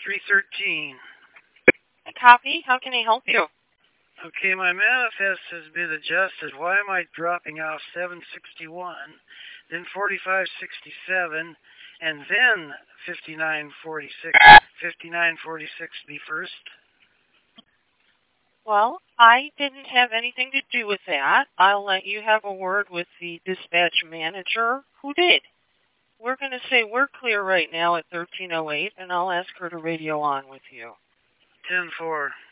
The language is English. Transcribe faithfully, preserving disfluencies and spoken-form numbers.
three thirteen. Copy. How can I help you? Okay, my manifest has been adjusted. Why am I dropping off seven sixty-one, then forty-five sixty-seven, and then fifty-nine forty-six? fifty-nine forty-six be first? Well, I didn't have anything to do with that. I'll let you have a word with the dispatch manager who did. We're going to say we're clear right now at thirteen oh eight, and I'll ask her to radio on with you. ten four.